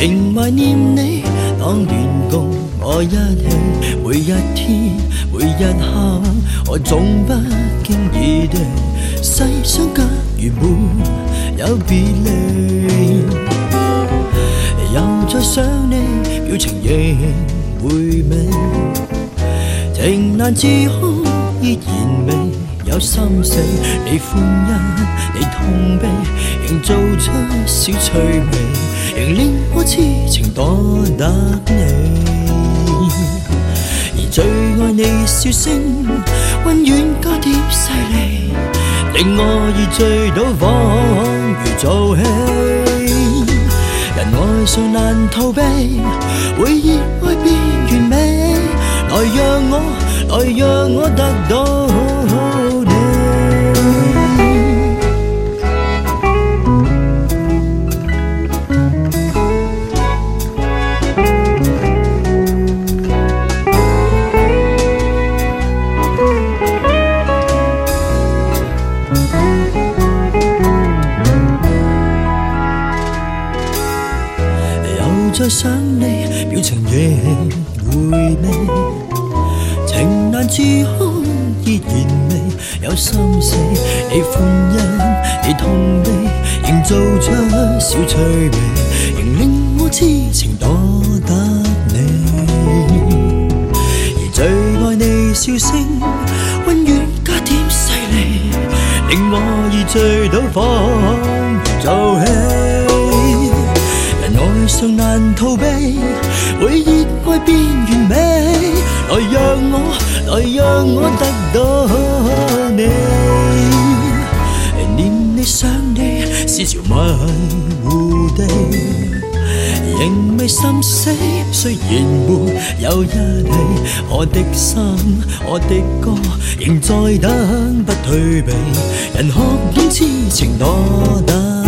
仍懷念你，當年共我一起，每一天每一刻，我總不經意地細想，假如沒有別離，又再想你，表情仍回味，情難自控，依然未有心死。你歡欣，你痛悲，營造出小趣味，仍令我痴情多得你。而最愛你笑聲，溫軟加添細膩，令我已醉倒，仿如做戲。人愛上難逃避，會熱愛變完美，來讓我得到你。再想你，表情仍回味，情難自控，依然未有心死。你歡欣，你痛悲，營造出小趣味，仍令我痴情多得你。而最愛你笑聲，溫軟加添細膩，令我已醉倒，仿如做戲。愛上難逃避，會熱愛變完美，來讓我得到你。念你想你，思潮迷糊地，仍未心死。雖然沒有一起，我的心，我的歌，仍在等不退避。人學懂痴情多得。